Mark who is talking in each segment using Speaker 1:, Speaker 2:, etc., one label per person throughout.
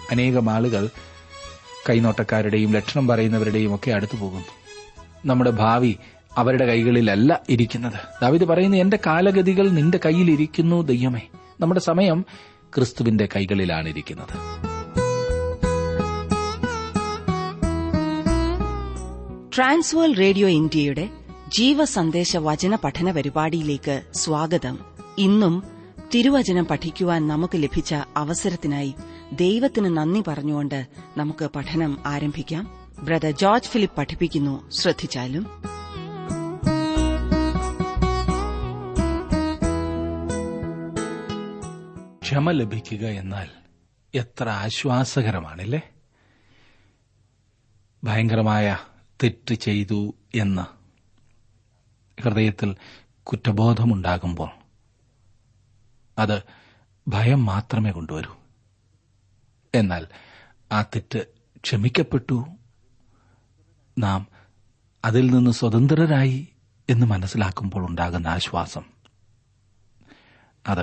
Speaker 1: അനേകം ആളുകൾ കൈനോട്ടക്കാരുടെയും ലക്ഷണം പറയുന്നവരുടെയും ഒക്കെ അടുത്തു പോകുന്നു. നമ്മുടെ ഭാവി അവരുടെ കൈകളിലല്ല ഇരിക്കുന്നത്. ദാവീദ് പറയുന്നു, എന്റെ കാലഗതികൾ നിന്റെ കയ്യിലിരിക്കുന്നു ദൈവമേ. നമ്മുടെ സമയം ക്രിസ്തുവിന്റെ കൈകളിലാണ് ഇരിക്കുന്നത്.
Speaker 2: ട്രാൻസ്വേൾ റേഡിയോ ഇന്ത്യയുടെ ജീവസന്ദേശ വചന പഠന പരിപാടിയിലേക്ക് സ്വാഗതം. ഇന്നും തിരുവചനം പഠിക്കുവാൻ നമുക്ക് ലഭിച്ച അവസരത്തിനായി ദൈവത്തിന് നന്ദി പറഞ്ഞുകൊണ്ട് നമുക്ക് പഠനം ആരംഭിക്കാം. ബ്രദർ ജോർജ് ഫിലിപ്പ് പഠിപ്പിക്കുന്നു. ശ്രദ്ധിച്ചാലും.
Speaker 1: ക്ഷമ ലഭിക്കുക എന്നാൽ എത്ര ആശ്വാസകരമാണല്ലേ. ഭയങ്കരമായ തെറ്റ് ചെയ്തു എന്ന് ഹൃദയത്തിൽ കുറ്റബോധമുണ്ടാകുമ്പോൾ അത് ഭയം മാത്രമേ കൊണ്ടുവരൂ. എന്നാൽ ആ തെറ്റ് ക്ഷമിക്കപ്പെട്ടു, നാം അതിൽ നിന്ന് സ്വതന്ത്രരായി എന്ന് മനസ്സിലാക്കുമ്പോൾ ഉണ്ടാകുന്ന ആശ്വാസം അത്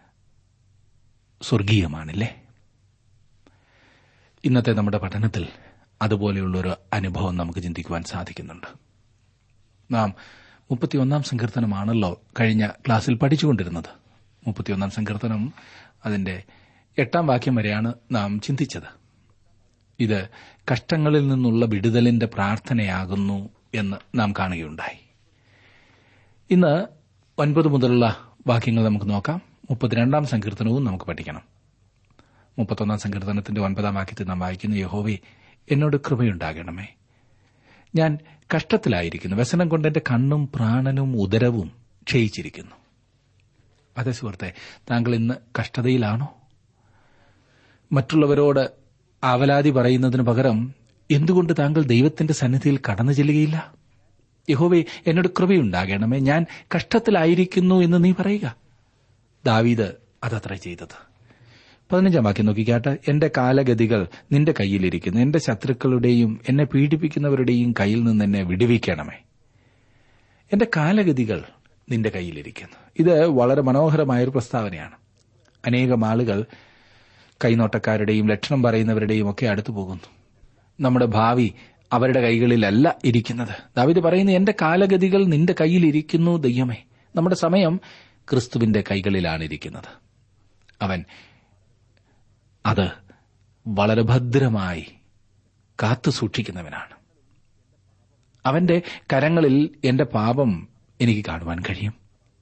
Speaker 1: സ്വർഗീയമാണല്ലേ. ഇന്നത്തെ നമ്മുടെ പഠനത്തിൽ അതുപോലെയുള്ളൊരു അനുഭവം നമുക്ക് ചിന്തിക്കുവാൻ സാധിക്കുന്നുണ്ട്. നാം 31 സങ്കീർത്തനമാണല്ലോ കഴിഞ്ഞ ക്ലാസ്സിൽ പഠിച്ചുകൊണ്ടിരുന്നത്. 31 സങ്കീർത്തനം അതിന്റെ 8 വാക്യം വരെയാണ് നാം ചിന്തിച്ചത്. ഇത് കഷ്ടങ്ങളിൽ നിന്നുള്ള വിടുതലിന്റെ പ്രാർത്ഥനയാകുന്നു എന്ന് നാം കാണുകയുണ്ടായി. ഇന്ന് 9 മുതലുള്ള വാക്യങ്ങൾ നമുക്ക് നോക്കാം. 32 സങ്കീർത്തനവും നമുക്ക് പഠിക്കണം. 31 സങ്കീർത്തനത്തിന്റെ 9 വാക്യത്തിൽ നാം വായിക്കുന്നു, യഹോവേ എന്നോട് കൃപയുണ്ടാകണമേ, ഞാൻ കഷ്ടത്തിലായിരിക്കുന്നു, വ്യസനം കൊണ്ട് എന്റെ കണ്ണും പ്രാണനും ഉദരവും ക്ഷയിച്ചിരിക്കുന്നു. അതെ സുഹൃത്തെ, താങ്കൾ ഇന്ന് കഷ്ടതയിലാണോ? മറ്റുള്ളവരോട് ആവലാതി പറയുന്നതിന് പകരം എന്തുകൊണ്ട് താങ്കൾ ദൈവത്തിന്റെ സന്നിധിയിൽ കടന്നു ചെല്ലുകയില്ല? യഹോവേ എന്നോട് കൃപയുണ്ടാകണമേ, ഞാൻ കഷ്ടത്തിലായിരിക്കുന്നു എന്ന് നീ പറയുക. ദാവീദ് അതത്ര ചെയ്തത്. 15 വാക്യം നോക്കിക്കാട്ട്, എന്റെ കാലഗതികൾ നിന്റെ കയ്യിലിരിക്കുന്നു, എന്റെ ശത്രുക്കളുടെയും എന്നെ പീഡിപ്പിക്കുന്നവരുടെയും കയ്യിൽ നിന്ന് എന്നെ വിടുവിക്കണമേ. എന്റെ കാലഗതികൾ നിന്റെ കയ്യിലിരിക്കുന്നു. ഇത് വളരെ മനോഹരമായൊരു പ്രസ്താവനയാണ്. അനേകം ആളുകൾ കൈനോട്ടക്കാരുടെയും ലക്ഷണം പറയുന്നവരുടെയും ഒക്കെ അടുത്തു പോകുന്നു. നമ്മുടെ ഭാവി അവരുടെ കൈകളിലല്ല ഇരിക്കുന്നത്. ദാവീദ് പറയുന്നു, എന്റെ കാലഗതികൾ നിന്റെ കയ്യിലിരിക്കുന്നു ദൈവമേ. നമ്മുടെ സമയം ക്രിസ്തുവിന്റെ കൈകളിലാണ് ഇരിക്കുന്നത്. അവൻ അത് വളരെ ഭദ്രമായി കാത്തു സൂക്ഷിക്കുന്നവനാണ്. അവന്റെ കരങ്ങളിൽ എന്റെ പാപം എനിക്ക് കാണുവാൻ കഴിയും.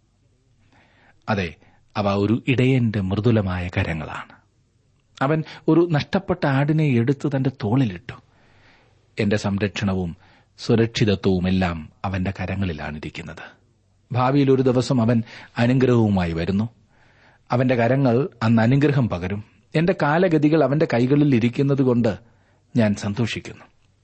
Speaker 1: അതെ, അവ ഒരു ഇടയന്റെ മൃദുലമായ കരങ്ങളാണ്. അവൻ ഒരു നഷ്ടപ്പെട്ട ആടിനെ എടുത്ത് തന്റെ തോളിലിട്ടു. എന്റെ സംരക്ഷണവും സുരക്ഷിതത്വവുമെല്ലാം അവന്റെ കരങ്ങളിലാണിരിക്കുന്നത്. ഭാവിയിൽ ഒരു ദിവസം അവൻ അനുഗ്രഹവുമായി വരുന്നു. അവന്റെ കരങ്ങൾ അന്ന് അനുഗ്രഹം പകരും. എന്റെ കാലഗതികൾ അവന്റെ കൈകളിൽ ഇരിക്കുന്നതുകൊണ്ട് ഞാൻ സന്തോഷിക്കുന്നു.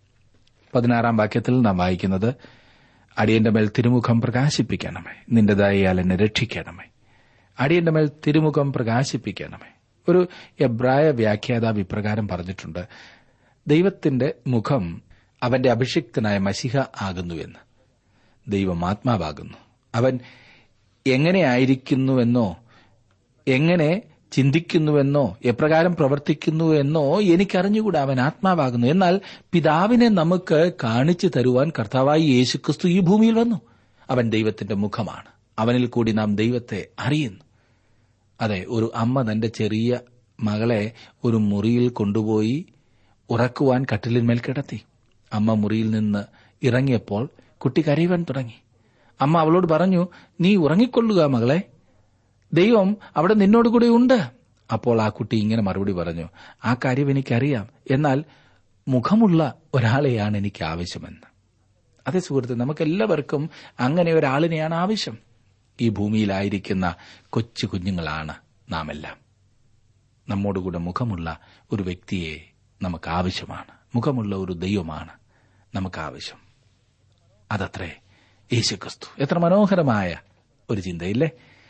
Speaker 1: 16 വാക്യത്തിൽ നാം വായിക്കുന്നത്, അടിയന്റെ മേൽ തിരുമുഖം പ്രകാശിപ്പിക്കണമേ, നിന്റെ ദയയാൽ എന്നെ രക്ഷിക്കണമേ. അടിയന്റെ മേൽ തിരുമുഖം പ്രകാശിപ്പിക്കണമേ. ഒരു എബ്രായ വ്യാഖ്യാതാവ് ഇപ്രകാരം പറഞ്ഞിട്ടുണ്ട്, ദൈവത്തിന്റെ മുഖം അവന്റെ അഭിഷിക്തനായ മശിഹ ആകുന്നുവെന്ന്. ദൈവം ആത്മാവാകുന്നു. അവൻ എങ്ങനെയായിരിക്കുന്നുവെന്നോ എങ്ങനെ ചിന്തിക്കുന്നുവെന്നോ എപ്രകാരം പ്രവർത്തിക്കുന്നുവെന്നോ എനിക്കറിഞ്ഞുകൂടാ. അവൻ ആത്മാവാകുന്നു. എന്നാൽ പിതാവിനെ നമുക്ക് കാണിച്ചു തരുവാൻ കർത്താവായ യേശുക്രിസ്തു ഈ ഭൂമിയിൽ വന്നു. അവൻ ദൈവത്തിന്റെ മുഖമാണ്. അവനിൽ കൂടി നാം ദൈവത്തെ അറിയുന്നു. അതെ, ഒരു അമ്മ തന്റെ ചെറിയ മകളെ ഒരു മുറിയിൽ കൊണ്ടുപോയി ഉറക്കുവാൻ കട്ടിലിന്മേൽ കിടത്തി. അമ്മ മുറിയിൽ നിന്ന് ഇറങ്ങിയപ്പോൾ കുട്ടി കരയുവാൻ തുടങ്ങി. അമ്മ അവളോട് പറഞ്ഞു, നീ ഉറങ്ങിക്കൊള്ളുക മകളെ, ദൈവം അവിടെ നിന്നോടുകൂടെ ഉണ്ട്. അപ്പോൾ ആ കുട്ടി ഇങ്ങനെ മറുപടി പറഞ്ഞു, ആ കാര്യം എനിക്കറിയാം, എന്നാൽ മുഖമുള്ള ഒരാളെയാണ് എനിക്ക് ആവശ്യമെന്ന്. അതേ സുഹൃത്ത്, നമുക്കെല്ലാവർക്കും അങ്ങനെ ഒരാളിനെയാണ് ആവശ്യം. ഈ ഭൂമിയിലായിരിക്കുന്ന കൊച്ചു കുഞ്ഞുങ്ങളാണ് നാം എല്ലാം. നമ്മോടുകൂടെ മുഖമുള്ള ഒരു വ്യക്തിയെ നമുക്ക് ആവശ്യമാണ്. മുഖമുള്ള ഒരു ദൈവമാണ് നമുക്ക് ആവശ്യം. അതത്രേ യേശുക്രിസ്തു. എത്ര മനോഹരമായ ഒരു ചിന്തയില്ലേ.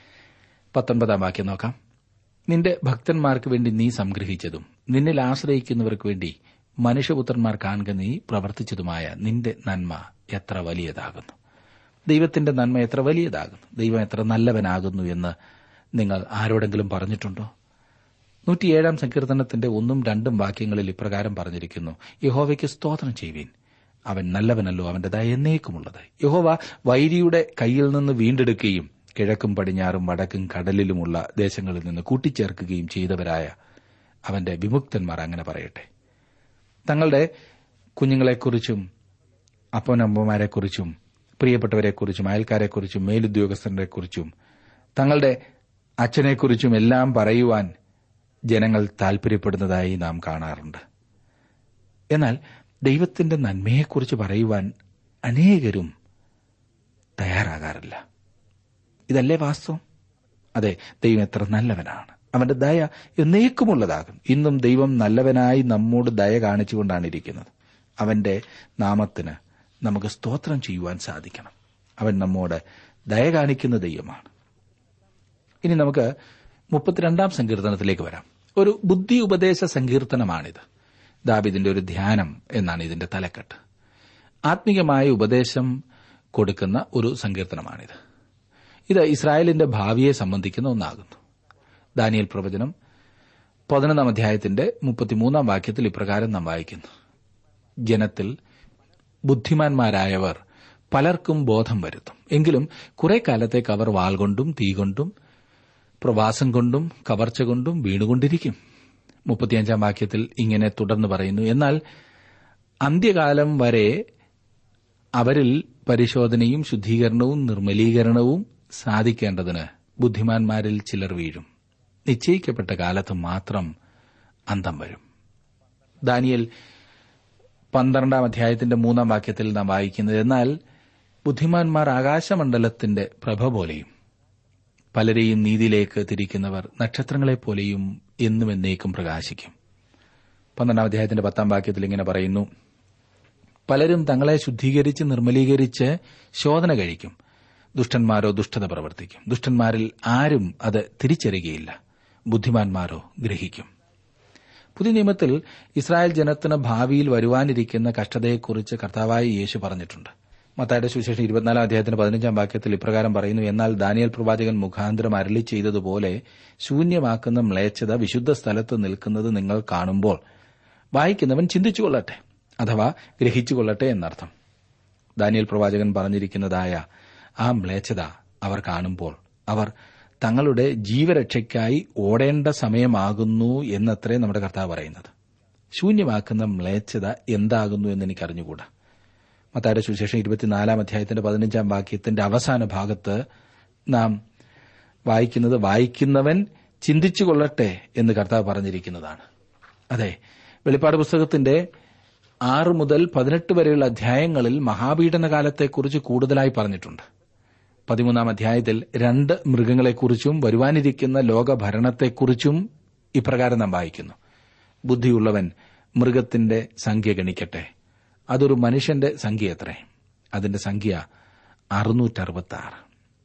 Speaker 1: 19 വാക്യം നോക്കാം. നിന്റെ ഭക്തന്മാർക്ക് വേണ്ടി നീ സംഗ്രഹിച്ചതും നിന്നിൽ ആശ്രയിക്കുന്നവർക്ക് വേണ്ടി മനുഷ്യപുത്രന്മാർ കാണുക നീ പ്രവർത്തിച്ചതുമായ നിന്റെ നന്മ എത്ര വലിയതാകുന്നു. ദൈവത്തിന്റെ നന്മ എത്ര വലിയതാകുന്നു. ദൈവം എത്ര നല്ലവനാകുന്നു എന്ന് നിങ്ങൾ ആരോടെങ്കിലും പറഞ്ഞിട്ടുണ്ടോ? 107 സങ്കീർത്തനത്തിന്റെ 1-2 വാക്യങ്ങളിൽ ഇപ്രകാരം പറഞ്ഞിരിക്കുന്നു: യഹോവയ്ക്ക് സ്തോത്രം ചെയ്യുവിൻ, അവൻ നല്ലവനല്ലോ, അവന്റെ ദയ എന്നേക്കുമുള്ളത്. യഹോവ വൈരിയുടെ കയ്യിൽ നിന്ന് വീണ്ടെടുക്കുകയും കിഴക്കും പടിഞ്ഞാറും വടക്കും കടലിലുമുള്ള ദേശങ്ങളിൽ നിന്ന് കൂട്ടിച്ചേർക്കുകയും ചെയ്തവരായ അവന്റെ വിമുക്തന്മാർ അങ്ങനെ പറയട്ടെ. തങ്ങളുടെ കുഞ്ഞുങ്ങളെക്കുറിച്ചും അപ്പനമ്മമാരെക്കുറിച്ചും പ്രിയപ്പെട്ടവരെക്കുറിച്ചും അയൽക്കാരെക്കുറിച്ചും മേലുദ്യോഗസ്ഥരെക്കുറിച്ചും തങ്ങളുടെ അച്ഛനെക്കുറിച്ചും എല്ലാം പറയുവാൻ ജനങ്ങൾ താൽപര്യപ്പെടുന്നതായി നാം കാണാറുണ്ട്. എന്നാൽ ദൈവത്തിന്റെ നന്മയെക്കുറിച്ച് പറയുവാൻ അനേകരും തയ്യാറാകാറില്ല. ഇതല്ലേ വാസ്തവം? അതെ, ദൈവം എത്ര നല്ലവനാണ്, അവന്റെ ദയ എന്നേക്കുമുള്ളതാകും. ഇന്നും ദൈവം നല്ലവനായി നമ്മോട് ദയ കാണിച്ചുകൊണ്ടാണ് ഇരിക്കുന്നത്. അവന്റെ നാമത്തിന് നമുക്ക് സ്തോത്രം ചെയ്യുവാൻ സാധിക്കണം. അവൻ നമ്മോട് ദയ കാണിക്കുന്ന ദൈവമാണ്. ഇനി നമുക്ക് 32 സങ്കീർത്തനത്തിലേക്ക് വരാം. ഒരു ബുദ്ധി ഉപദേശ സങ്കീർത്തനമാണിത്. ദാവീദിന്റെ ഒരു ധ്യാനം എന്നാണ് ഇതിന്റെ തലക്കെട്ട്. ആത്മീയമായ ഉപദേശം കൊടുക്കുന്ന ഒരു സങ്കീർത്തനമാണിത്. ഇത് ഇസ്രായേലിന്റെ ഭാവിയെ സംബന്ധിക്കുന്ന ഒന്നാകുന്നു. ദാനിയേൽ പ്രവചനം 11 അധ്യായത്തിന്റെ 33 വാക്യത്തിൽ ഇപ്രകാരം നാം വായിക്കുന്നു: ജനത്തിൽ ബുദ്ധിമാന്മാരായവർ പലർക്കും ബോധം വരുത്തും, എങ്കിലും കുറെ കാലത്തേക്ക് അവർ വാൾ കൊണ്ടും തീ കൊണ്ടും പ്രവാസം കൊണ്ടും കവർച്ച കൊണ്ടും വീണുകൊണ്ടിരിക്കും. 35 വാക്യത്തിൽ ഇങ്ങനെ തുടർന്ന് പറയുന്നു: എന്നാൽ അന്ത്യകാലം വരെ അവരിൽ പരിശോധനയും ശുദ്ധീകരണവും നിർമ്മലീകരണവും സാധിക്കേണ്ടതിന് ബുദ്ധിമാന്മാരിൽ ചിലർ വീഴും. നിശ്ചയിക്കപ്പെട്ട കാലത്ത് മാത്രം അന്തം വരും. ദാനിയേൽ 12 അധ്യായത്തിന്റെ 3 വാക്യത്തിൽ നാം വായിക്കുന്നത്: എന്നാൽ ബുദ്ധിമാന്മാർ ആകാശമണ്ഡലത്തിന്റെ പ്രഭ പോലെയും പലരെയും നീതിയിലേക്ക് തിരിക്കുന്നവർ നക്ഷത്രങ്ങളെപ്പോലെയും എന്നും എന്നേക്കും പ്രകാശിക്കും. 12 അധ്യായത്തിന്റെ 10 വാക്യത്തിൽ ഇങ്ങനെ പറയുന്നു: പലരും തങ്ങളെ ശുദ്ധീകരിച്ച് നിർമ്മലീകരിച്ച് ശോധന കഴിക്കും, ദുഷ്ടന്മാരോ ദുഷ്ടത പ്രവർത്തിക്കും. ദുഷ്ടന്മാരിൽ ആരും അത് തിരിച്ചറിയുകയില്ല, ബുദ്ധിമാന്മാരോ ഗ്രഹിക്കും. പുതിയ നിയമത്തിൽ ഇസ്രായേൽ ജനത്തിന് ഭാവിയിൽ വരുവാനിരിക്കുന്ന കഷ്ടതയെക്കുറിച്ച് കർത്താവായ യേശു പറഞ്ഞിട്ടുണ്ട്. മത്തായിയുടെ സുവിശേഷം 24 അധ്യായത്തിന്റെ 15 വാക്യത്തിൽ ഇപ്രകാരം പറയുന്നു: എന്നാൽ ദാനിയേൽ പ്രവാചകൻ മുഖാന്തരം അരുളി ചെയ്തതുപോലെ ശൂന്യമാക്കുന്ന മ്ലേച്ഛത വിശുദ്ധ സ്ഥലത്ത് നിൽക്കുന്നത് നിങ്ങൾ കാണുമ്പോൾ വായിക്കുന്നവൻ ചിന്തിച്ചുകൊള്ളട്ടെ, അഥവാ ഗ്രഹിച്ചുകൊള്ളട്ടെ എന്നർത്ഥം. ദാനിയേൽ പ്രവാചകൻ പറഞ്ഞിരിക്കുന്നതായ ആ മ്ലേച്ഛത അവർ കാണുമ്പോൾ അവർ തങ്ങളുടെ ജീവരക്ഷയ്ക്കായി ഓടേണ്ട സമയമാകുന്നു എന്നത്രേ നമ്മുടെ കർത്താവ് പറയുന്നത്. ശൂന്യമാക്കുന്ന മ്ലേച്ഛത എന്താകുന്നു എന്ന് എനിക്കറിഞ്ഞുകൂടാ. മത്തായിയുടെ സുവിശേഷം 24 അധ്യായത്തിന്റെ 15 വാക്യത്തിന്റെ അവസാന ഭാഗത്ത് നാം വായിക്കുന്നത് വായിക്കുന്നവൻ ചിന്തിച്ചുകൊള്ളട്ടെ എന്ന് കർത്താവ് പറഞ്ഞിരിക്കുന്നതാണ്. അതെ, വെളിപ്പാട് പുസ്തകത്തിന്റെ 6 മുതൽ 18 വരെയുള്ള അധ്യായങ്ങളിൽ മഹാപീഡന കാലത്തെക്കുറിച്ച് കൂടുതലായി പറഞ്ഞിട്ടുണ്ട്. 13 അധ്യായത്തിൽ 2 മൃഗങ്ങളെക്കുറിച്ചും വരുവാനിരിക്കുന്ന ലോകഭരണത്തെക്കുറിച്ചും ഇപ്രകാരം നാം വായിക്കുന്നു: ബുദ്ധിയുള്ളവൻ മൃഗത്തിന്റെ സംഖ്യ ഗണിക്കട്ടെ, അതൊരു മനുഷ്യന്റെ സംഖ്യ എത്രേ, അതിന്റെ സംഖ്യ 666.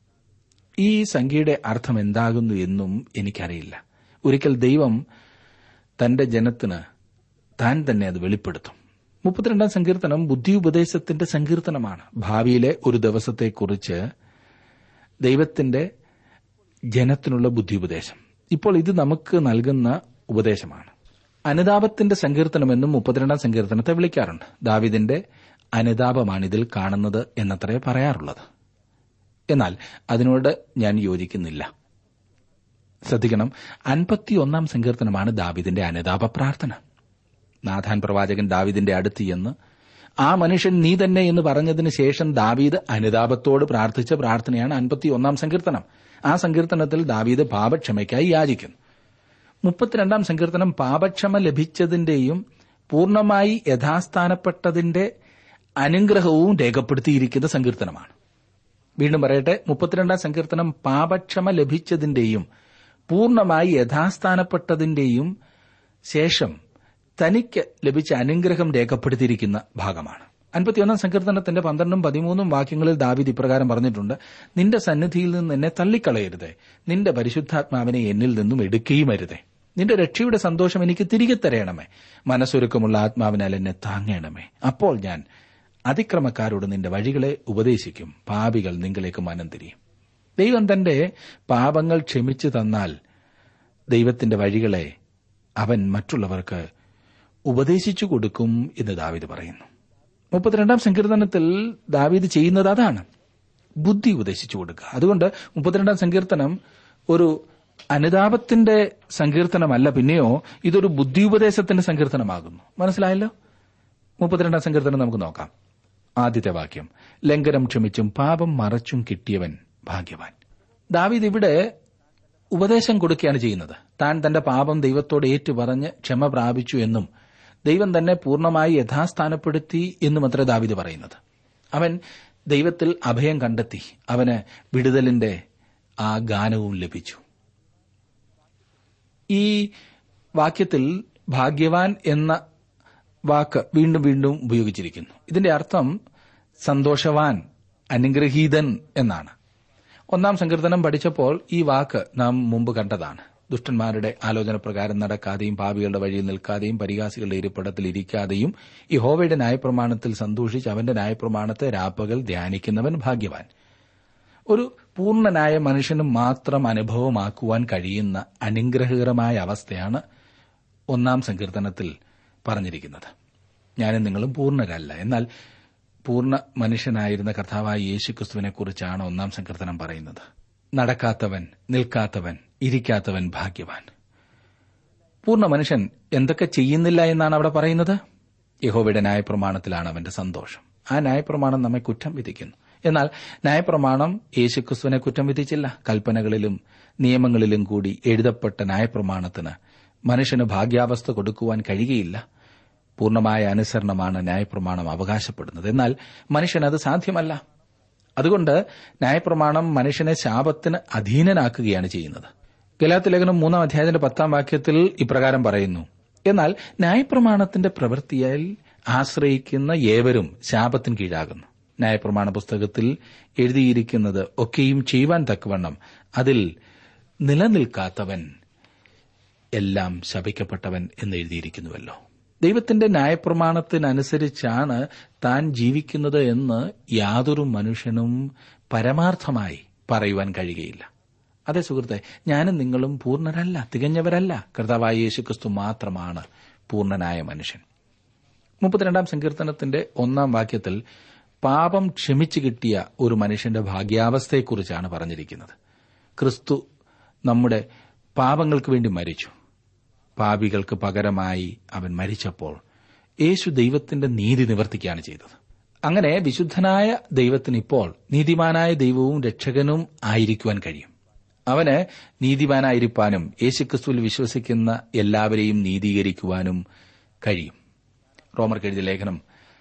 Speaker 1: ഈ സംഖ്യയുടെ അർത്ഥം എന്താകുന്നു എന്നും എനിക്കറിയില്ല. ഒരിക്കൽ ദൈവം തന്റെ ജനത്തിന് താൻ തന്നെ അത് വെളിപ്പെടുത്തും. 32 സങ്കീർത്തനം ബുദ്ധി ഉപദേശത്തിന്റെ സങ്കീർത്തനമാണ്. ഭാവിയിലെ ഒരു ദിവസത്തെക്കുറിച്ച് ദൈവത്തിന്റെ ജനത്തിനുള്ള ബുദ്ധി ഉപദേശം. ഇപ്പോൾ ഇത് നമുക്ക് നൽകുന്ന ഉപദേശമാണ്. അനുതാപത്തിന്റെ സങ്കീർത്തനമെന്നും 32 സങ്കീർത്തനത്തെ വിളിക്കാറുണ്ട്. ദാവീദിന്റെ അനുതാപമാണിതിൽ കാണുന്നത് എന്നത്രേ പറയാറുള്ളത്. എന്നാൽ അതിനോട് ഞാൻ യോജിക്കുന്നില്ല. ശ്രദ്ധിക്കണം, 51 സങ്കീർത്തനമാണ് ദാവീദിന്റെ അനുതാപ പ്രാർത്ഥന. നാഥാൻ പ്രവാചകൻ ദാവീദിന്റെ അടുത്ത് ചെന്ന് ആ മനുഷ്യൻ നീ തന്നെ എന്ന് പറഞ്ഞതിന് ശേഷം ദാവീദ് അനുതാപത്തോട് പ്രാർത്ഥിച്ച പ്രാർത്ഥനയാണ് 51 സങ്കീർത്തനം. ആ സങ്കീർത്തനത്തിൽ ദാവീദ് പാപക്ഷമയ്ക്കായി യാചിക്കുന്നു. 32 സങ്കീർത്തനം പാപക്ഷമ ലഭിച്ചതിന്റെയും പൂർണ്ണമായി യഥാസ്ഥാനപ്പെട്ടതിന്റെ അനുഗ്രഹവും രേഖപ്പെടുത്തിയിരിക്കുന്ന സങ്കീർത്തനമാണ്. വീണ്ടും പറയട്ടെ, 32 സങ്കീർത്തനം പാപക്ഷമ ലഭിച്ചതിന്റെയും പൂർണ്ണമായി യഥാസ്ഥാനപ്പെട്ടതിന്റെയും ശേഷം തനിക്ക് ലഭിച്ച അനുഗ്രഹം രേഖപ്പെടുത്തിയിരിക്കുന്ന ഭാഗമാണ്. 51 സങ്കീർത്തനത്തിന്റെ 12, 13 വാക്യങ്ങളിൽ ദാവീദ് ഇപ്രകാരം പറഞ്ഞിട്ടുണ്ട്: നിന്റെ സന്നിധിയിൽ നിന്ന് എന്നെ തള്ളിക്കളയരുതേ, നിന്റെ പരിശുദ്ധാത്മാവിനെ എന്നിൽ നിന്നും എടുക്കുകയും അരുതേ. നിന്റെ രക്ഷയുടെ സന്തോഷം എനിക്ക് തിരികെ തരയണമേ, മനസ്സൊരുക്കമുള്ള ആത്മാവിനാൽ എന്നെ താങ്ങണമേ. അപ്പോൾ ഞാൻ അതിക്രമക്കാരോട് നിന്റെ വഴികളെ ഉപദേശിക്കും, പാപികൾ നിങ്ങളിലേക്ക് മനം തിരിയും. ദൈവം തന്റെ പാപങ്ങൾ ക്ഷമിച്ചു തന്നാൽ ദൈവത്തിന്റെ വഴികളെ അവൻ മറ്റുള്ളവർക്ക് ഉപദേശിച്ചു കൊടുക്കും എന്ന് ദാവീദ് പറയുന്നു. 32 സങ്കീർത്തനത്തിൽ ദാവീദ് ചെയ്യുന്നത് അതാണ്, ബുദ്ധി ഉപദേശിച്ചു കൊടുക്കുക. അതുകൊണ്ട് 32 സങ്കീർത്തനം ഒരു അനുതാപത്തിന്റെ സങ്കീർത്തനമല്ല, പിന്നെയോ ഇതൊരു ബുദ്ധിയുപദേശത്തിന്റെ സങ്കീർത്തനമാകുന്നു. മനസ്സിലായല്ലോ? 32 സങ്കീർത്തനം നമുക്ക് നോക്കാം. ആദ്യത്തെ വാക്യം, ലംഘനം ക്ഷമിച്ചും പാപം മറച്ചും കിട്ടിയവൻ ഭാഗ്യവാൻ. ദാവീദ് ഇവിടെ ഉപദേശം കൊടുക്കുകയാണ് ചെയ്യുന്നത്. താൻ തന്റെ പാപം ദൈവത്തോട് ഏറ്റുപറഞ്ഞ് ക്ഷമ പ്രാപിച്ചു എന്നും ദൈവം തന്നെ പൂർണ്ണമായി യഥാസ്ഥാനപ്പെടുത്തി എന്നും അത്ര ദാവീദ് പറയുന്നത്. അവൻ ദൈവത്തിൽ അഭയം കണ്ടെത്തി. അവന് വിടുതലിന്റെ ആ ഗാനവും ലഭിച്ചു. ഈ വാക്യത്തിൽ ഭാഗ്യവാൻ എന്ന വാക്ക് വീണ്ടും വീണ്ടും ഉപയോഗിച്ചിരിക്കുന്നു. ഇതിന്റെ അർത്ഥം സന്തോഷവാൻ, അനുഗ്രഹീതൻ എന്നാണ്. 1 സങ്കീർത്തനം പഠിച്ചപ്പോൾ ഈ വാക്ക് നാം മുമ്പ് കണ്ടതാണ്. ദുഷ്ടന്മാരുടെ ആലോചന പ്രകാരം നടക്കാതെയും പാപികളുടെ വഴിയിൽ നിൽക്കാതെയും പരിഹാസികളുടെ ഇരിപ്പിടത്തിൽ ഇരിക്കാതെയും യഹോവയുടെ ന്യായപ്രമാണത്തിൽ സന്തോഷിച്ച് അവന്റെ ന്യായപ്രമാണത്തെ രാപ്പകൽ ധ്യാനിക്കുന്നവൻ ഭാഗ്യവാൻ. ഒരു പൂർണ്ണനായ മനുഷ്യന് മാത്രം അനുഭവമാക്കുവാൻ കഴിയുന്ന അനുഗ്രഹകരമായ അവസ്ഥയാണ് 1 സങ്കീർത്തനത്തിൽ പറഞ്ഞിരിക്കുന്നത്. ഞാനും നിങ്ങളും പൂർണ്ണരല്ല, എന്നാൽ പൂർണ്ണ മനുഷ്യനായിരുന്ന കർത്താവായ യേശുക്രിസ്തുവിനെക്കുറിച്ചാണ് 1 സങ്കീർത്തനം പറയുന്നത്. നടക്കാത്തവൻ, നിൽക്കാത്തവൻ, ഇരിക്കാത്തവൻ ഭാഗ്യവാൻ. പൂർണ്ണ മനുഷ്യൻ എന്തൊക്കെ ചെയ്യുന്നില്ല എന്നാണ് അവിടെ പറയുന്നത്? യഹോവയുടെ ന്യായപ്രമാണത്തിലാണ് അവന്റെ സന്തോഷം. ആ ന്യായപ്രമാണം നമ്മെ കുറ്റം വിധിക്കുന്നു. എന്നാൽ ന്യായപ്രമാണം യേശുക്രിസ്തുവിനെ കുറ്റം വിധിച്ചില്ല. കൽപ്പനകളിലും നിയമങ്ങളിലും കൂടി എഴുതപ്പെട്ട ന്യായപ്രമാണത്തിന് മനുഷ്യന് ഭാഗ്യാവസ്ഥ കൊടുക്കുവാൻ കഴിയുകയില്ല. പൂർണ്ണമായ അനുസരണമാണ് ന്യായപ്രമാണം അവകാശപ്പെടുന്നത്. എന്നാൽ മനുഷ്യനത് സാധ്യമല്ല. അതുകൊണ്ട് ന്യായപ്രമാണം മനുഷ്യനെ ശാപത്തിന് അധീനനാക്കുകയാണ് ചെയ്യുന്നത്. ഗലാത്യ ലേഖനം 3 അധ്യായത്തിന്റെ 10 വാക്യത്തിൽ ഇപ്രകാരം പറയുന്നു, എന്നാൽ ന്യായപ്രമാണത്തിന്റെ പ്രവൃത്തിയാൽ ആശ്രയിക്കുന്ന ഏവരും ശാപത്തിന് കീഴാകുന്നു. ന്യായപ്രമാണ പുസ്തകത്തിൽ എഴുതിയിരിക്കുന്നത് ഒക്കെയും ചെയ്യുവാൻ തക്കവണ്ണം അതിൽ നിലനിൽക്കാത്തവൻ എല്ലാം ശപിക്കപ്പെട്ടവൻ എന്ന് എഴുതിയിരിക്കുന്നുവല്ലോ. ദൈവത്തിന്റെ ന്യായപ്രമാണത്തിനനുസരിച്ചാണ് താൻ ജീവിക്കുന്നത് എന്ന് യാതൊരു മനുഷ്യനും പരമാർത്ഥമായി പറയുവാൻ കഴിയുകയില്ല. അതേ സുഹൃത്തെ, ഞാനും നിങ്ങളും പൂർണ്ണരല്ല, തികഞ്ഞവരല്ല. കർത്താവായ യേശുക്രിസ്തു മാത്രമാണ് പൂർണ്ണനായ മനുഷ്യൻ. 32 സങ്കീർത്തനത്തിന്റെ 1 വാക്യത്തിൽ പാപം ക്ഷമിച്ചു കിട്ടിയ ഒരു മനുഷ്യന്റെ ഭാഗ്യാവസ്ഥയെക്കുറിച്ചാണ് പറഞ്ഞിരിക്കുന്നത്. ക്രിസ്തു നമ്മുടെ പാപങ്ങൾക്ക് വേണ്ടി മരിച്ചു. പാപികൾക്ക് പകരമായി അവൻ മരിച്ചപ്പോൾ യേശു ദൈവത്തിന്റെ നീതി നിവർത്തിക്കുകയാണ് ചെയ്തത്. അങ്ങനെ വിശുദ്ധനായ ദൈവത്തിന് ഇപ്പോൾ നീതിമാനായ ദൈവവും രക്ഷകനും ആയിരിക്കുവാൻ കഴിയും. അവന് നീതിമാനായിരിക്കാനും യേശുക്രിസ്തുവിൽ വിശ്വസിക്കുന്ന എല്ലാവരെയും നീതീകരിക്കുവാനും കഴിയും. റോമർക്ക് എഴുതിയ ലേഖനം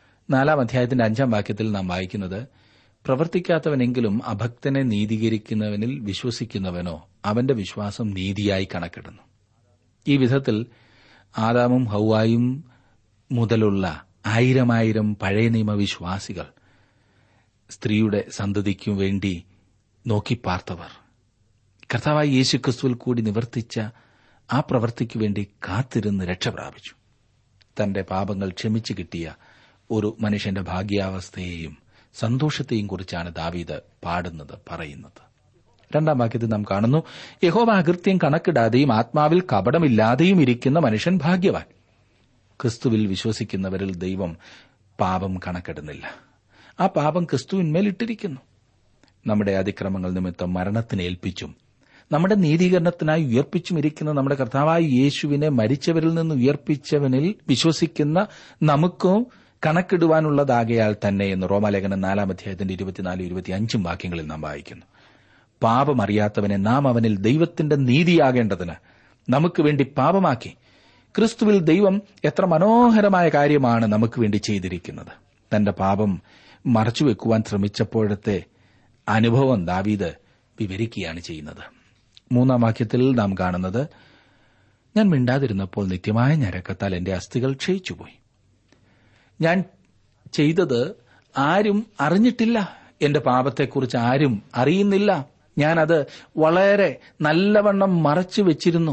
Speaker 1: 4 അധ്യായത്തിന്റെ 5 വാക്യത്തിൽ നാം വായിക്കുന്നത്, പ്രവർത്തിക്കാത്തവനെങ്കിലും അഭക്തനെ നീതീകരിക്കുന്നവനിൽ വിശ്വസിക്കുന്നവനോ അവന്റെ വിശ്വാസം നീതിയായി കണക്കിടുന്നു. ഈ വിധത്തിൽ ആദാമും ഹൗവായും മുതലുള്ള 1000 പഴയ നിയമവിശ്വാസികൾ, സ്ത്രീയുടെ സന്തതിക്കു വേണ്ടി നോക്കിപ്പാർത്തവർ, കർത്താവായ യേശുക്രിസ്തുവിൽ കൂടി നിവർത്തിച്ച ആ പ്രവൃത്തിക്കു വേണ്ടി കാത്തിരുന്ന് രക്ഷപ്രാപിച്ചു. തന്റെ പാപങ്ങൾ ക്ഷമിച്ചു കിട്ടിയ ഒരു മനുഷ്യന്റെ ഭാഗ്യാവസ്ഥയെയും സന്തോഷത്തെയും കുറിച്ചാണ് ദാവീദ് പാടുന്നത്, പറയുന്നത്. 2 വാക്യത്തിൽ നാം കാണുന്നു, യഹോവ അകൃത്യം കണക്കിടാതെയും ആത്മാവിൽ കപടമില്ലാതെയും ഇരിക്കുന്ന മനുഷ്യൻ ഭാഗ്യവാൻ. ക്രിസ്തുവിൽ വിശ്വസിക്കുന്നവരിൽ ദൈവം പാപം കണക്കിടുന്നില്ല. ആ പാപം ക്രിസ്തുവിന്മേൽ ഇട്ടിരിക്കുന്നു. നമ്മുടെ അതിക്രമങ്ങൾ നിമിത്തം മരണത്തിന് ഏൽപ്പിച്ചും നമ്മുടെ നീതീകരണത്തിനായി ഉയർപ്പിച്ചും ഇരിക്കുന്ന നമ്മുടെ കർത്താവായ യേശുവിനെ മരിച്ചവരിൽ നിന്ന് ഉയർപ്പിച്ചവനിൽ വിശ്വസിക്കുന്ന നമുക്കും കണക്കിടുവാനുള്ളതാകയാൽ തന്നെ എന്ന് റോമാലേഖനം 4 അധ്യായത്തിന്റെ 24-25 വാക്യങ്ങളിൽ നാം വായിക്കുന്നു. പാപമറിയാത്തവനെ നാം അവനിൽ ദൈവത്തിന്റെ നീതിയാകേണ്ടതിന് നമുക്ക് വേണ്ടി പാപമാക്കി. ക്രിസ്തുവിൽ ദൈവം എത്ര മനോഹരമായ കാര്യമാണ് നമുക്ക് വേണ്ടി ചെയ്തിരിക്കുന്നത്. തന്റെ പാപം മറച്ചുവെക്കുവാൻ ശ്രമിച്ചപ്പോഴത്തെ അനുഭവം ദാവീദ് വിവരിക്കുകയാണ് ചെയ്യുന്നത്. 3 വാക്യത്തിൽ നാം കാണുന്നത്, ഞാൻ മിണ്ടാതിരുന്നപ്പോൾ നിത്യമായ ഞരക്കത്താൽ എന്റെ അസ്ഥികൾ ക്ഷയിച്ചുപോയി. ഞാൻ ചെയ്തത് ആരും അറിഞ്ഞിട്ടില്ല. എന്റെ പാപത്തെക്കുറിച്ച് ആരും അറിയുന്നില്ല. ഞാനത് വളരെ നല്ലവണ്ണം മറച്ചു വെച്ചിരുന്നു.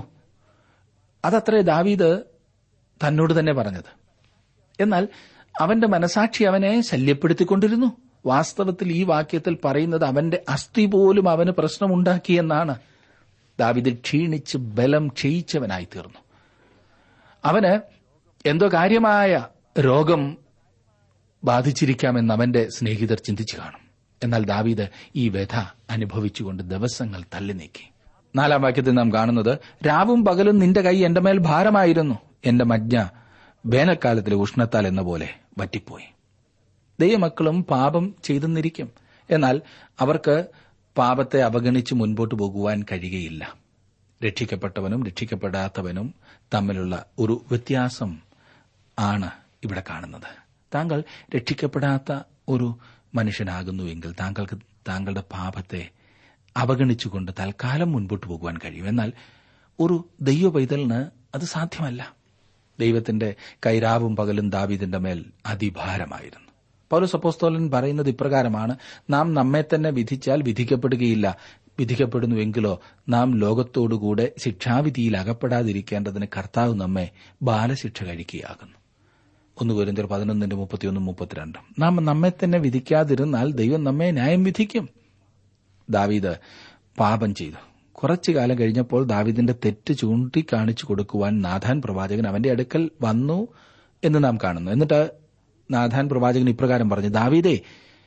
Speaker 1: അതത്രേ ദാവീദ് തന്നോട് തന്നെ പറഞ്ഞത്. എന്നാൽ അവന്റെ മനസാക്ഷി അവനെ ശല്യപ്പെടുത്തിക്കൊണ്ടിരുന്നു. വാസ്തവത്തിൽ ഈ വാക്യത്തിൽ പറയുന്നത് അവന്റെ അസ്ഥി പോലും അവന് പ്രശ്നമുണ്ടാക്കിയെന്നാണ്. ദാവീദ് ക്ഷീണിച്ച് ബലം ക്ഷയിച്ചവനായി തീർന്നു. അവന് എന്തോ കാര്യമായ രോഗം ബാധിച്ചിരിക്കാമെന്ന് അവന്റെ സ്നേഹിതർ ചിന്തിച്ചു കാണും. എന്നാൽ ദാവീദ് ഈ വ്യഥ അനുഭവിച്ചുകൊണ്ട് ദിവസങ്ങൾ തള്ളി നീക്കി. 4-ാം വാക്യത്തിൽ നാം കാണുന്നത്, രാവും പകലും നിന്റെ കൈ എന്റെ മേൽ ഭാരമായിരുന്നു, എന്റെ മജ്ഞ വേനൽക്കാലത്തിലെ ഉഷ്ണത്താൽ എന്ന പോലെ വറ്റിപ്പോയി. ദൈവമക്കളും പാപം ചെയ്തെന്നിരിക്കും, എന്നാൽ അവർക്ക് പാപത്തെ അവഗണിച്ച് മുൻപോട്ട് പോകുവാൻ കഴിയുകയില്ല. രക്ഷിക്കപ്പെട്ടവനും രക്ഷിക്കപ്പെടാത്തവനും തമ്മിലുള്ള ഒരു വ്യത്യാസം ആണ് ഇവിടെ കാണുന്നത്. താങ്കൾ രക്ഷിക്കപ്പെടാത്ത ഒരു മനുഷ്യനാകുന്നുവെങ്കിൽ താങ്കൾക്ക് താങ്കളുടെ പാപത്തെ അവഗണിച്ചുകൊണ്ട് തൽക്കാലം മുൻപോട്ട് പോകുവാൻ കഴിയും. എന്നാൽ ഒരു ദൈവ പൈതലിന് അത് സാധ്യമല്ല. ദൈവത്തിന്റെ കൈരാവും പകലും ദാവീദിന്റെ മേൽ അതിഭാരമായിരുന്നു. പൗലോസ് അപ്പോസ്തലൻ പറയുന്നത് ഇപ്രകാരമാണ്, നാം നമ്മെ തന്നെ വിധിച്ചാൽ വിധിക്കപ്പെടുകയില്ല, വിധിക്കപ്പെടുന്നുവെങ്കിലോ നാം ലോകത്തോടുകൂടെ ശിക്ഷാവിധിയിൽ അകപ്പെടാതിരിക്കേണ്ടതിന് കർത്താവ് നമ്മെ ബാലശിക്ഷ കഴിക്കുകയാകുന്നു. 1 കൊരിന്ത്യർ 11:31-32. നാം നമ്മെ തന്നെ വിധിക്കാതിരുന്നാൽ ദൈവം നമ്മെ ന്യായം വിധിക്കും. ദാവീദ് പാപം ചെയ്തു. കുറച്ചു കാലം കഴിഞ്ഞപ്പോൾ ദാവീദിന്റെ തെറ്റ് ചൂണ്ടിക്കാണിച്ചു കൊടുക്കുവാൻ നാഥാൻ പ്രവാചകൻ അവന്റെ അടുക്കൽ വന്നു എന്ന് നാം കാണുന്നു. എന്നിട്ട് നാഥാൻ പ്രവാചകൻ ഇപ്രകാരം പറഞ്ഞു, ദാവീദേ,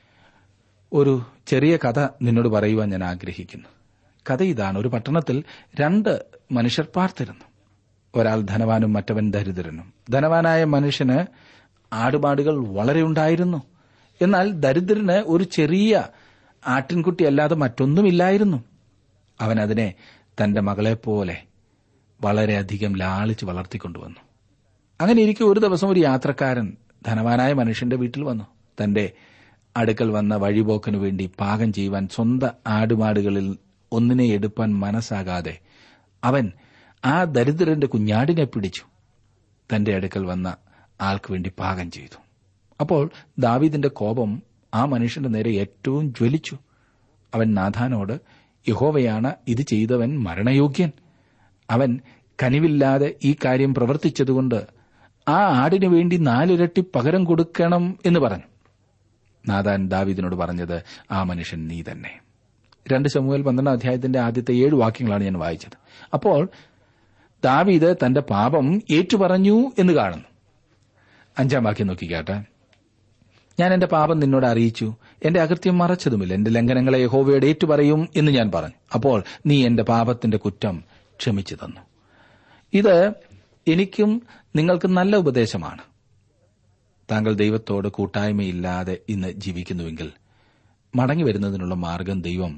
Speaker 1: ഒരു ചെറിയ കഥ നിന്നോട് പറയുവാൻ ഞാൻ ആഗ്രഹിക്കുന്നു. കഥ ഇതാണ്. ഒരു പട്ടണത്തിൽ 2 മനുഷ്യർ പാർത്തിരുന്നു. ഒരാൾ ധനവാനും മറ്റവൻ ദരിദ്രനും. ധനവാനായ മനുഷ്യന് ആടുമാടുകൾ വളരെ ഉണ്ടായിരുന്നു. എന്നാൽ ദരിദ്രന് ഒരു ചെറിയ ആട്ടിൻകുട്ടി അല്ലാതെ മറ്റൊന്നുമില്ലായിരുന്നു. അവൻ അതിനെ തന്റെ മകളെപ്പോലെ വളരെയധികം ലാളിച്ച് വളർത്തിക്കൊണ്ടുവന്നു. അങ്ങനെ ഇരിക്കെ ഒരു ദിവസം ഒരു യാത്രക്കാരൻ ധനവാനായ മനുഷ്യന്റെ വീട്ടിൽ വന്നു. തന്റെ അടുക്കൽ വന്ന വഴിപോക്കനു വേണ്ടി പാകം ചെയ്യുവാൻ സ്വന്തം ആടുമാടുകളിൽ ഒന്നിനെ എടുപ്പാൻ മനസ്സാകാതെ അവൻ ആ ദരിദ്രന്റെ കുഞ്ഞാടിനെ പിടിച്ചു തന്റെ അടുക്കൽ വന്ന ആൾക്ക് വേണ്ടി പാകം ചെയ്തു. അപ്പോൾ ദാവീദിന്റെ കോപം ആ മനുഷ്യന്റെ നേരെ ഏറ്റവും ജ്വലിച്ചു. അവൻ നാഥാനോട്, യഹോവയാണ് ഇത് ചെയ്തവൻ മരണയോഗ്യൻ. അവൻ കനിവില്ലാതെ ഈ കാര്യം പ്രവർത്തിച്ചതുകൊണ്ട് ആ ആടിനു വേണ്ടി 4 ഇരട്ടി പകരം കൊടുക്കണം എന്ന് പറഞ്ഞു. നാഥാൻ ദാവീദിനോട് പറഞ്ഞത്, ആ മനുഷ്യൻ നീ തന്നെ. 2 ശമൂവേൽ 12-ാം അധ്യായത്തിന്റെ ആദ്യത്തെ 7 വാക്യങ്ങളാണ് ഞാൻ വായിച്ചത്. അപ്പോൾ ദാവീദ് തന്റെ പാപം ഏറ്റുപറഞ്ഞു എന്ന് കാണുന്നു. 5-ാം വാക്യം നോക്കിക്കാട്ടെ. ഞാൻ എന്റെ പാപം നിന്നോട് അറിയിച്ചു, എന്റെ അകൃത്യം മറച്ചതുമില്ല, എന്റെ ലംഘനങ്ങളെ യഹോവയോട് ഏറ്റുപറയും എന്ന് ഞാൻ പറഞ്ഞു. അപ്പോൾ നീ എന്റെ പാപത്തിന്റെ കുറ്റം ക്ഷമിച്ചു തന്നു. ഇത് എനിക്കും നിങ്ങൾക്കും നല്ല ഉപദേശമാണ്. താങ്കൾ ദൈവത്തോട് കൂട്ടായ്മയില്ലാതെ ഇന്ന് ജീവിക്കുന്നുവെങ്കിൽ മടങ്ങി വരുന്നതിനുള്ള മാർഗം ദൈവം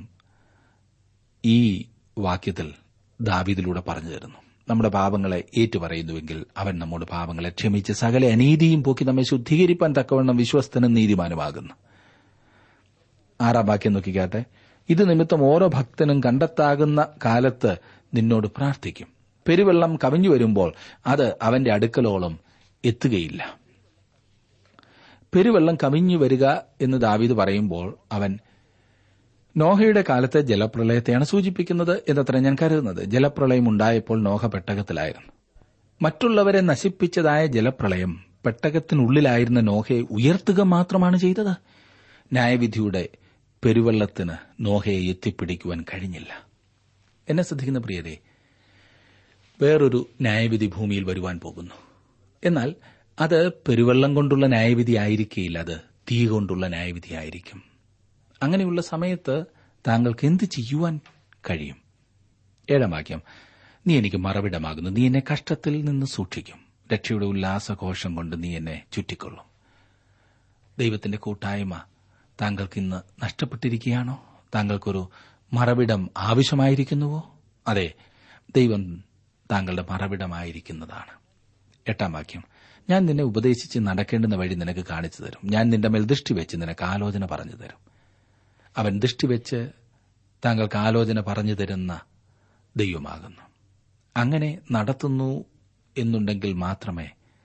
Speaker 1: ഈ വാക്യത്തിൽ ദാവീദിലൂടെ പറഞ്ഞു തരുന്നു. നമ്മുടെ പാപങ്ങളെ ഏറ്റുപറയുന്നുവെങ്കിൽ അവൻ നമ്മുടെ പാപങ്ങളെ ക്ഷമിച്ച് സകല അനീതിയും പോക്കി നമ്മെ ശുദ്ധീകരിപ്പാൻ തക്കവണ്ണം വിശ്വസ്തനും നീതിമാനുമാകുന്നു. 6-ാം വാക്യം നോക്കിക്കാട്ടെ. ഇത് നിമിത്തം ഓരോ ഭക്തനും കണ്ടെത്താകുന്ന കാലത്ത് നിന്നോട് പ്രാർത്ഥിക്കും. പെരുവെള്ളം കവിഞ്ഞു വരുമ്പോൾ അത് അവന്റെ അടുക്കലോളം എത്തുകയില്ല. പെരുവെള്ളം കവിഞ്ഞു വരിക എന്ന് ദാവീദ് പറയുമ്പോൾ അവൻ നോഹയുടെ കാലത്തെ ജലപ്രളയത്തെയാണ് സൂചിപ്പിക്കുന്നത് എന്നത്ര ഞാൻ കരുതുന്നത്. ജലപ്രളയം ഉണ്ടായപ്പോൾ നോഹ പെട്ടകത്തിലായിരുന്നു. മറ്റുള്ളവരെ നശിപ്പിച്ചതായ ജലപ്രളയം പെട്ടകത്തിനുള്ളിലായിരുന്ന നോഹയെ ഉയർത്തുക മാത്രമാണ് ചെയ്തത്. ന്യായവിധിയുടെ പെരുവെള്ളത്തിന് നോഹയെ എത്തിപ്പിടിക്കുവാൻ കഴിഞ്ഞില്ല. എന്നെ ശ്രദ്ധിക്കുന്ന പ്രിയരെ, വേറൊരു ന്യായവിധി ഭൂമിയിൽ വരുവാൻ പോകുന്നു. എന്നാൽ അത് പെരുവെള്ളം കൊണ്ടുള്ള ന്യായവിധി ആയിരിക്കില്ല, അത് തീ കൊണ്ടുള്ള ന്യായവിധി ആയിരിക്കും. അങ്ങനെയുള്ള സമയത്ത് താങ്കൾക്ക് എന്ത് ചെയ്യുവാൻ കഴിയും? 7-ാം വാക്യം. നീ എനിക്ക് മറവിടമാകുന്നു, നീ എന്നെ കഷ്ടത്തിൽ നിന്ന് സൂക്ഷിക്കും, രക്ഷയുടെ ഉല്ലാസഘോഷം കൊണ്ട് നീ എന്നെ ചുറ്റിക്കൊള്ളും. ദൈവത്തിന്റെ കൂട്ടായ്മ താങ്കൾക്ക് ഇന്ന് നഷ്ടപ്പെട്ടിരിക്കുകയാണോ? താങ്കൾക്കൊരു മറവിടം ആവശ്യമായിരിക്കുന്നുവോ? അതെ, ദൈവം താങ്കളുടെ മറവിടമായിരിക്കുന്നതാണ്. 8-ാം വാക്യം. ഞാൻ നിന്നെ ഉപദേശിച്ച് നടക്കേണ്ടുന്ന വഴി നിനക്ക് കാണിച്ചു തരും, ഞാൻ നിന്റെ മേൽ ദൃഷ്ടിവെച്ച് നിനക്ക് ആലോചന പറഞ്ഞു തരും. അവൻ ദൃഷ്ടിവെച്ച് താങ്കൾക്ക് ആലോചന പറഞ്ഞു തരുന്ന ദൈവമാകുന്നു. അങ്ങനെ നടത്തുന്നു എന്നുണ്ടെങ്കിൽ മാത്രമേ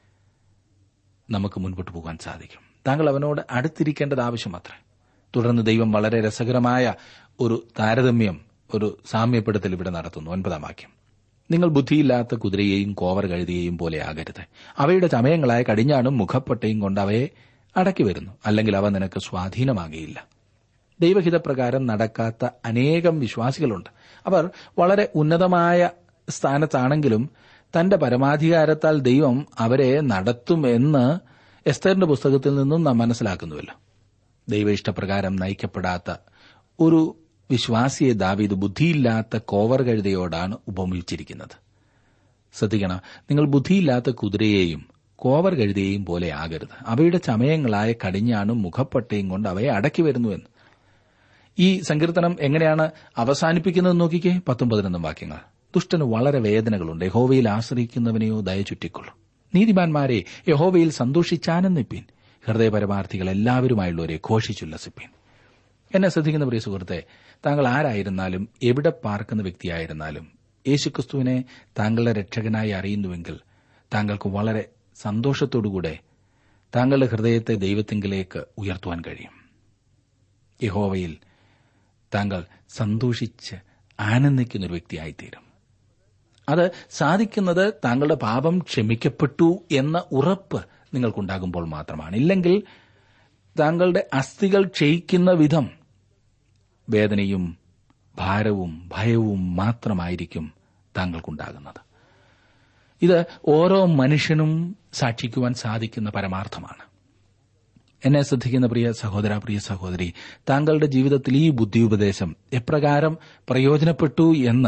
Speaker 1: നമുക്ക് മുൻപോട്ട് പോകാൻ സാധിക്കും. താങ്കൾ അവനോട് അടുത്തിരിക്കേണ്ടത് ആവശ്യമത്രേ. തുടർന്ന് ദൈവം വളരെ രസകരമായ ഒരു താരതമ്യം, ഒരു സാമ്യപ്പെടുത്തൽ ഇവിടെ നടത്തുന്നു. 9-ാം വാക്യം. നിങ്ങൾ ബുദ്ധിയില്ലാത്ത കുതിരയെയും കോവർ കഴുതിയെയും പോലെ ആകരുത്. അവയുടെ ചമയങ്ങളായ കടിഞ്ഞാണും മുഖപ്പട്ടയും കൊണ്ട് അവയെ അടക്കി വരുന്നു, അല്ലെങ്കിൽ അവ നിനക്ക് സ്വാധീനമാകുകയില്ല. ദൈവഹിതപ്രകാരം നടക്കാത്ത അനേകം വിശ്വാസികളുണ്ട്. അവർ വളരെ ഉന്നതമായ സ്ഥാനത്താണെങ്കിലും തന്റെ പരമാധികാരത്താൽ ദൈവം അവരെ നടത്തുമെന്ന് എസ്തേറിന്റെ പുസ്തകത്തിൽ നിന്നും നാം മനസ്സിലാക്കുന്നുവല്ലോ. ദൈവ ഇഷ്ടപ്രകാരം നയിക്കപ്പെടാത്ത ഒരു വിശ്വാസിയെ ദാവീദ് ബുദ്ധിയില്ലാത്ത കോവർ കഴുതയോടാണ് ഉപമിച്ചിരിക്കുന്നത്. ശ്രദ്ധിക്കണം, നിങ്ങൾ ബുദ്ധിയില്ലാത്ത കുതിരയെയും കോവർ കഴുതയെയും പോലെ ആകരുത്. അവയുടെ ചമയങ്ങളായ കടിഞ്ഞാണും മുഖപ്പട്ടയും കൊണ്ട് അവയെ അടക്കി വരുന്നുവെന്ന്. ഈ സങ്കീർത്തനം എങ്ങനെയാണ് അവസാനിപ്പിക്കുന്നത് നോക്കിക്കേ. 10-11 വാക്യങ്ങൾ. ദുഷ്ടന് വളരെ വേദനകളുണ്ട്, യഹോവയിൽ ആശ്രയിക്കുന്നവനെയോ ദയ ചുറ്റിക്കൊള്ളും. നീതിമാന്മാരെ, യഹോവയിൽ സന്തോഷിച്ചാനന്ദിപ്പീൻ. ഹൃദയപരമാർത്ഥികൾ എല്ലാവരുമായുള്ളവരെ ഘോഷിച്ചുല്ലസിപ്പീൻ. എന്നെ ശ്രദ്ധിക്കുന്ന പ്രിയ സുഹൃത്തെ, താങ്കൾ ആരായിരുന്നാലും എവിടെ പാർക്കുന്ന വ്യക്തിയായിരുന്നാലും യേശുക്രിസ്തുവിനെ താങ്കളുടെ രക്ഷകനായി അറിയുന്നുവെങ്കിൽ താങ്കൾക്ക് വളരെ സന്തോഷത്തോടുകൂടെ താങ്കളുടെ ഹൃദയത്തെ ദൈവത്തിങ്കിലേക്ക് ഉയർത്തുവാൻ കഴിയും. യഹോവയിൽ താങ്കൾ സന്തോഷിച്ച് ആനന്ദിക്കുന്നൊരു വ്യക്തിയായിത്തീരും. അത് സാധിക്കുന്നത് താങ്കളുടെ പാപം ക്ഷമിക്കപ്പെട്ടു എന്ന ഉറപ്പ് നിങ്ങൾക്കുണ്ടാകുമ്പോൾ മാത്രമാണ്. ഇല്ലെങ്കിൽ താങ്കളുടെ അസ്ഥികൾ ക്ഷയിക്കുന്ന വിധം വേദനയും ഭാരവും ഭയവും മാത്രമായിരിക്കും താങ്കൾക്കുണ്ടാകുന്നത്. ഇത് ഓരോ മനുഷ്യനും സാക്ഷിക്കുവാൻ സാധിക്കുന്ന പരമാർത്ഥമാണ്. എന്നെ ശ്രദ്ധിക്കുന്ന പ്രിയ സഹോദര, പ്രിയ സഹോദരി, താങ്കളുടെ ജീവിതത്തിൽ ഈ ബുദ്ധിയുപദേശം എപ്രകാരം പ്രയോജനപ്പെട്ടു എന്ന്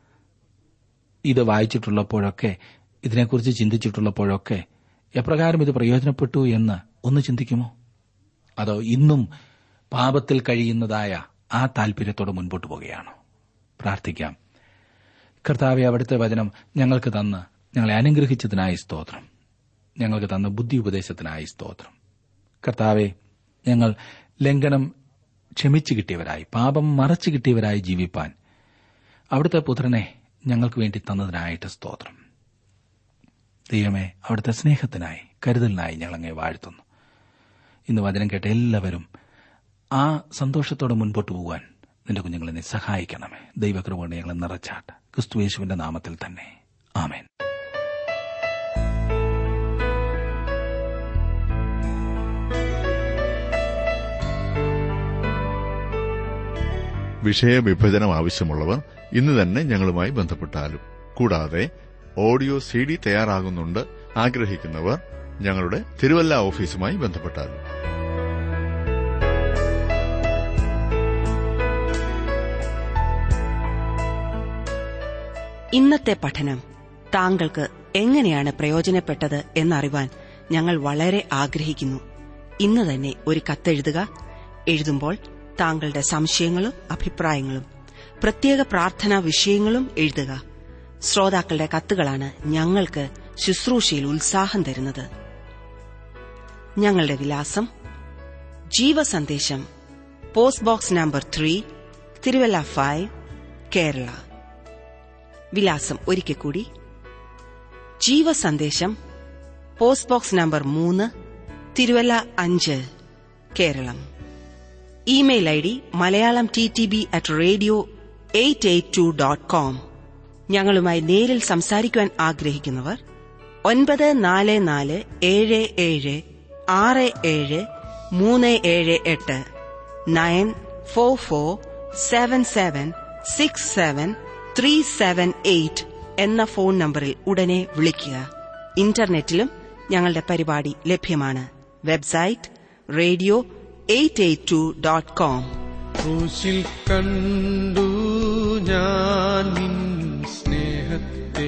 Speaker 1: ഇത് വായിച്ചിട്ടുള്ളപ്പോഴൊക്കെ, ഇതിനെക്കുറിച്ച് ചിന്തിച്ചിട്ടുള്ളപ്പോഴൊക്കെ എപ്രകാരം ഇത് പ്രയോജനപ്പെട്ടു എന്ന് ഒന്ന് ചിന്തിക്കുമോ? അതോ ഇന്നും പാപത്തിൽ കഴിയുന്നതായ ആ താൽപര്യത്തോടെ മുൻപോട്ട് പോകുകയാണോ? പ്രാർത്ഥിക്കാം. കർത്താവേ, അവിടുത്തെ വചനം ഞങ്ങൾക്ക് തന്ന് ഞങ്ങളെ അനുഗ്രഹിച്ചതിനായി സ്തോത്രം. ഞങ്ങൾക്ക് തന്ന ബുദ്ധി ഉപദേശത്തിനായി സ്തോത്രം. കർത്താവെ, ഞങ്ങൾ ലംഘനം ക്ഷമിച്ചു കിട്ടിയവരായി, പാപം മറച്ചു കിട്ടിയവരായി ജീവിപ്പാൻ അവിടുത്തെ പുത്രനെ ഞങ്ങൾക്ക് വേണ്ടി തന്നതിനായിട്ട് സ്തോത്രം. ദൈവമേ, അവിടുത്തെ സ്നേഹത്തിനായി, കരുതലിനായി ഞങ്ങളങ്ങേ വാഴ്ത്തുന്നു. ഇന്ന് വചനം കേട്ട എല്ലാവരും ആ സന്തോഷത്തോടെ മുൻപോട്ട് പോകാൻ നിന്റെ കുഞ്ഞുങ്ങളെ നീ സഹായിക്കണമേ. ദൈവകൃപ കൊണ്ട് ഞങ്ങളെ നിറച്ചാട്ട് ക്രിസ്തുയേശുവിന്റെ നാമത്തിൽ തന്നെ. ആമേൻ.
Speaker 3: വിഷയവിഭജനം ആവശ്യമുള്ളവർ ഇന്ന് തന്നെ ഞങ്ങളുമായി ബന്ധപ്പെട്ടാലും. കൂടാതെ ഓഡിയോ CD തയ്യാറാകുന്നുണ്ട് ആഗ്രഹിക്കുന്നവർ ഞങ്ങളുടെ തിരുവല്ല ഓഫീസുമായി ബന്ധപ്പെട്ടാലും.
Speaker 2: ഇന്നത്തെ പഠനം താങ്കൾക്ക് എങ്ങനെയാണ് പ്രയോജനപ്പെട്ടത് എന്നറിവാൻ ഞങ്ങൾ വളരെ ആഗ്രഹിക്കുന്നു. ഇന്ന് തന്നെ ഒരു കത്തെഴുതുക. എഴുതുമ്പോൾ താങ്കളുടെ സംശയങ്ങളും അഭിപ്രായങ്ങളും പ്രത്യേക പ്രാർത്ഥനാ വിഷയങ്ങളും എഴുതുക. ശ്രോതാക്കളുടെ കത്തുകളാണ് ഞങ്ങൾക്ക് ശുശ്രൂഷയിൽ ഉത്സാഹം തരുന്നത്. ഞങ്ങളുടെ വിലാസം: Jeevasandesham, post box number 3, Thiruvalla 5, Kerala. വിലാസം ഒരിക്കൽ കൂടി: Jeevasandesham, post box number 3, Thiruvalla 5, Keralam. Email ID malayalamttb@radio882.com. ഞങ്ങളുമായി നേരിൽ സംസാരിക്കുവാൻ ആഗ്രഹിക്കുന്നവർ 9444776738 9447767378 എന്ന ഫോൺ നമ്പറിൽ ഉടനെ വിളിക്കുക. ഇന്റർനെറ്റിലും ഞങ്ങളുടെ പരിപാടി ലഭ്യമാണ്. Website radio882.com.
Speaker 4: ക്രൂശിൽ കണ്ടു ഞാൻ നിൻ സ്നേഹത്തെ,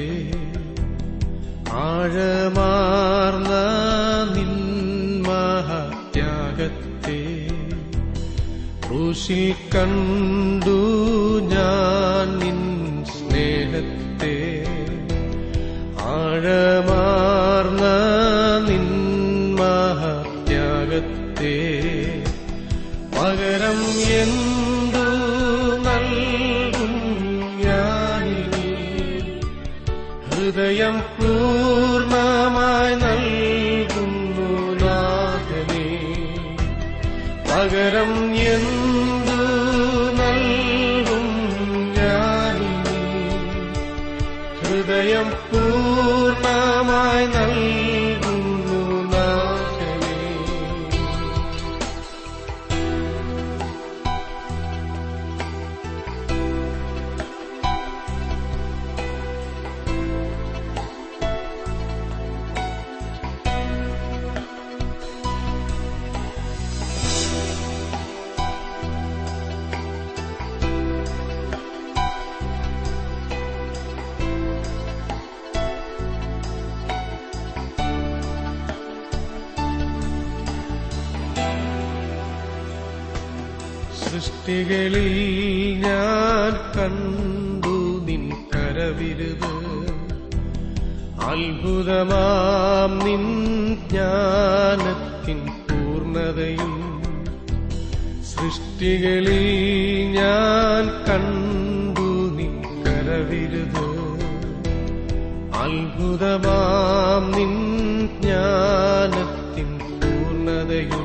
Speaker 4: ആഴമാർന്ന നിൻ മഹത്യാഗത്തെ. ക്രൂശിൽ കണ്ടു ഞാൻ നിൻ സ്നേഹത്തെ, ആഴമാർന്ന നിൻ മഹത്യാഗത്തെ. പകരം എന്തു നൽകും ഞാനിനി, ഹൃദയം പൂർണ്ണമായി നൽകുന്നു നാഥനേ. പകരം എന്തു നൽകും ഞാനിനി, ഹൃദയം പൂർണ്ണമായി നൽകുന്നു നാഥനേ. സൃഷ്ടികളിൽ ഞാൻ കണ്ടു നിൻ കരവിരുത്, അത്ഭുതമാം നിൻ ജ്ഞാനത്തിൻ പൂർണ്ണതയും. സൃഷ്ടികളിൽ ഞാൻ കണ്ടു നിൻ കരവിരുത്, അത്ഭുതമാം നിൻ ജ്ഞാനത്തിൻ പൂർണ്ണതയും.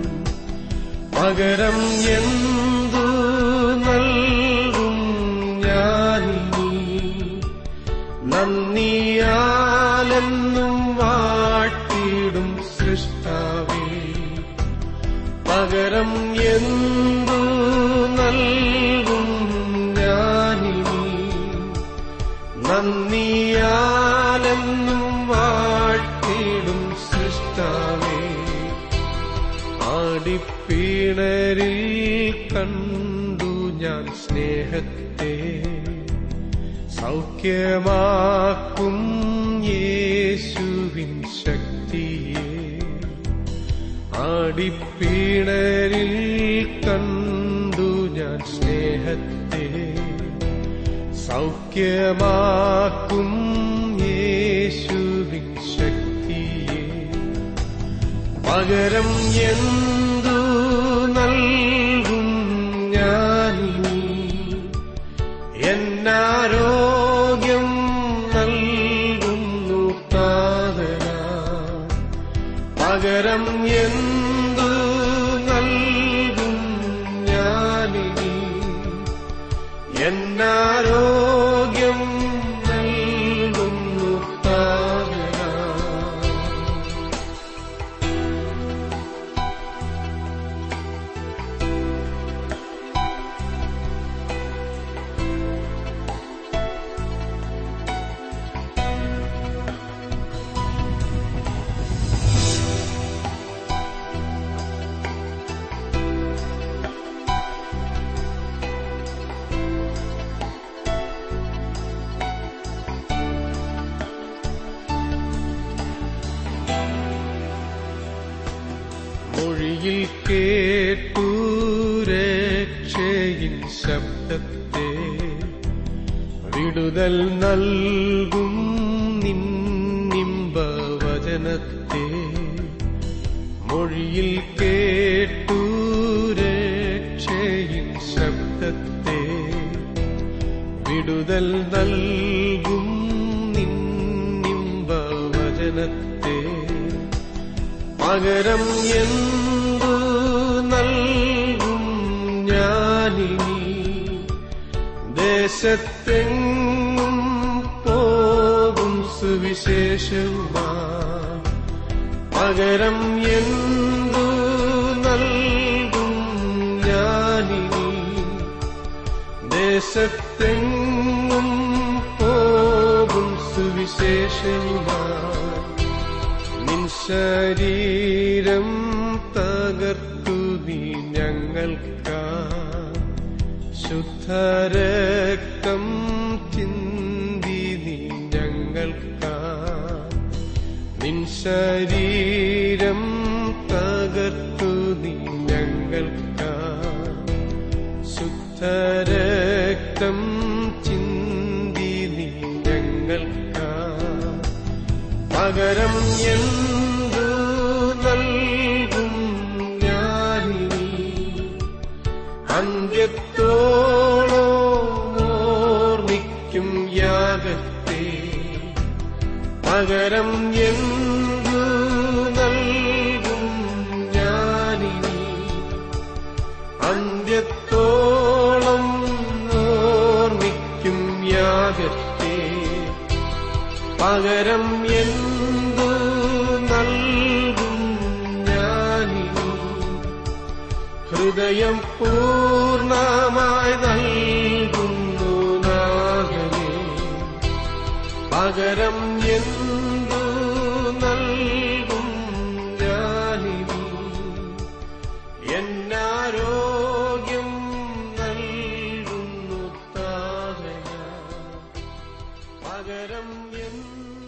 Speaker 4: പകരം എന്തു നൽകും ഞാനിനി, നന്ദിയാലെന്നും വാഴ്ത്തിടും സൃഷ്ടാവേ. പകരം എന്തു നൽകും ഞാനിനി, നന്ദിയാലെന്നും വാഴ്ത്തിടും സൃഷ്ടാവേ. ആടിപ്പീണരിൽ കണ്ടു ഞാൻ സ്നേഹത്തെ, സൗഖ്യമാക്കും യേശുവിൻ ശക്തിയെ. ആടിപ്പീണരിൽ കണ്ടു ഞാൻ സ്നേഹത്തെ, സൗഖ്യമാക്കും യേശുവിൻ ശക്തിയെ. പകരം എന്തു നൽകും ഞാനിനി, എന്നാരോഗ്യം നൽകുന്നു താതനാ. പകരം എന്തു നൽകും ഞാനിനി, എന്നാരോഗ്യം നൽകുന്നു താതനാ. മൊഴിയിൽ കേട്ടു രക്ഷയിൻ ശബ്ദത്തെ, വിടുതൽ നൽകും നിന്നിമ്പവചനത്തെ. മൊഴിയിൽ കേട്ടു രക്ഷയിൻ ശബ്ദത്തെ, വിടുതൽ നൽകും നിന്നിമ്പവചനത്തെ. പകരം എന്തു നൽകും ഞാനിനി, ദേശത്തെങ്ങും പോകും സുവിശേഷവുമായി. പകരം എന്തു നൽകും ഞാനിനി, ദേശത്തെങ്ങും പോകും സുവിശേഷവുമായി. നിൻ ശരീരം തകർത്തു നീ ഞങ്ങൾക്കാ, ശുദ്ധരക്തം ചിന്തി നീ ഞങ്ങൾക്കാ. നിൻ ശരീരം തകർത്തു നീ ഞങ്ങൾക്കാ, ശുദ്ധരക്തം ചിന്തി നീ ഞങ്ങൾക്കാ. പകരം എന്തു നൽകും ഞാനിനി, അന്ത്യത്തോളം ഓർമ്മിക്കും യാഗത്തെ. പകരം എന്തു നൽകും ഞാനിനി, അന്ത്യത്തോളം ഓർമ്മിക്കും യാഗത്തെ. പകരം എന്തു നൽകും ഞാനിനി, ഹൃദയം പൂർണ്ണമായി നൽകുന്നു നാഥനേ. പകരം എന്തു നൽകും ഞാനിനി, എന്നാരോഗ്യം നൽകുന്നു താതനാ. പകരം